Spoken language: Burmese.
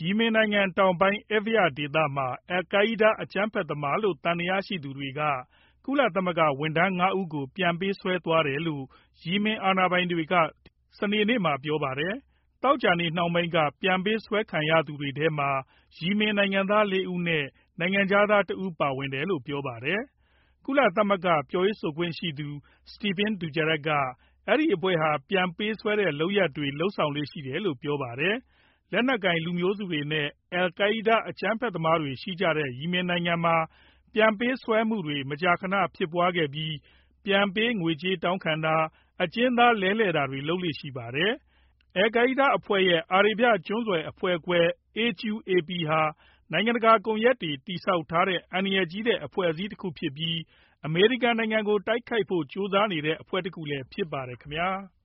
ယီမင်နိုင်ငံတောင်ပိုင်း Advia ဒေသမှာ အယ်လ်ကိုင်းဒါးအကြမ်းဖက်သမားလို့ သံသယရှိသူတွေက ကုလသမဂ္ဂဝန်ထမ်း ၅ ဦးကို ပြန်ပေးဆွဲသွားတယ်လို့ ယီမင်အာဏာပိုင်တွေက စနေနေ့မှာ ပြောပါတယ်။ သောကြာနေ့နှောင်းပိုင်းက ပြန်ပေးဆွဲခံရသူတွေထဲမှာ ယီမင်နိုင်ငံသား ၄ ဦးနဲ့ နိုင်ငံခြားသား ၁ ဦး ပါဝင်တယ်လို့ ပြောပါတယ်။ ကုလသမဂ္ဂ ပြောရေးဆိုခွင့်ရှိသူ Stéphane Dujarric က အဲဒီအဖွဲ့ဟာ ပြန်ပေးဆွဲတဲ့ လုပ်ရပ်တွေ လုပ်ဆောင်လေ့ရှိတယ်လို့ ပြောပါတယ်။ လက်နက်ကိုင်လူမျိုးစုတွေနဲ့ အယ်လ်ကိုင်းဒါး အကြမ်းဖက်သမားတွေ ရှိကြတဲ့ ယီမင်နိုင်ငံမှာ ပြန်ပေးဆွဲမှုတွေ မကြာခဏ ဖြစ်ပွားခဲ့ပြီး ပြန်ပေး ငွေကြေးတောင်းခံတာ၊ အကျဉ်းသားလဲလှယ်တာတွေ လုပ်လေ့ရှိပါတယ်။ အယ်လ်ကိုင်းဒါးအဖွဲ့ရဲ့ အာရေဗျကျွန်းဆွယ်အဖွဲ့ခွဲ AQAP ဟာ နိုင်ငံတကာ ကွန်ရက်တွေ တည်ဆောက်ထားတဲ့ အန္တရာယ်ကြီးတဲ့ အဖွဲ့အစည်းတခုဖြစ်ပြီး အမေရိကန်နိုင်ငံကို တိုက်ခိုက်ဖို့ ကြိုးစားနေတဲ့ အဖွဲ့တခုလည်း ဖြစ်ပါတယ်ခင်ဗျာ။